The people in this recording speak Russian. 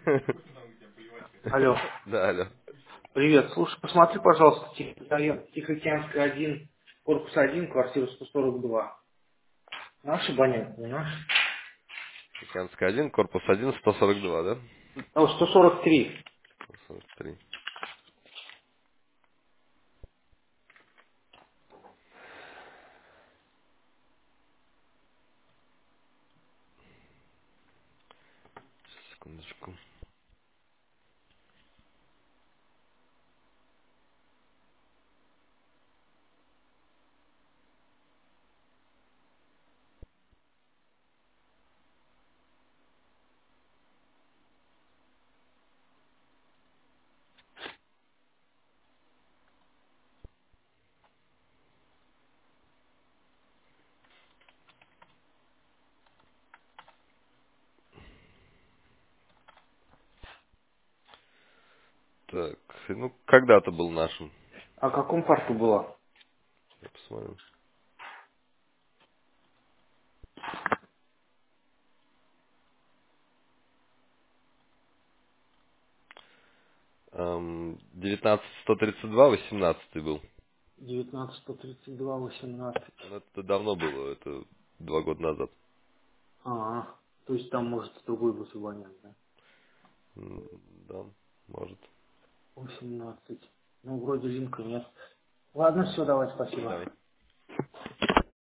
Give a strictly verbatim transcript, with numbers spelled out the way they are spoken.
Алло. Да, алло. Привет. Слушай, посмотри, пожалуйста, Тихо- район Тихоокеанская один, корпус один, квартира сто сорок два. Наш абонент, не наш? Тихоокеанская один, корпус один, сто сорок два, да? О, сто сорок три. сто сорок три. Секундочку. Так, ну, когда-то был нашим. А в каком парке было? Я посмотрю. Эм, девятнадцать сто тридцать два, восемнадцатый был. девятнадцать сто тридцать два восемнадцать. Ну, это давно было, это два года назад. А, то есть там может другой быть абонент, да? М, Да, может. восемнадцать. Ну, вроде линка нет. Ладно, все, давай, спасибо. Давай.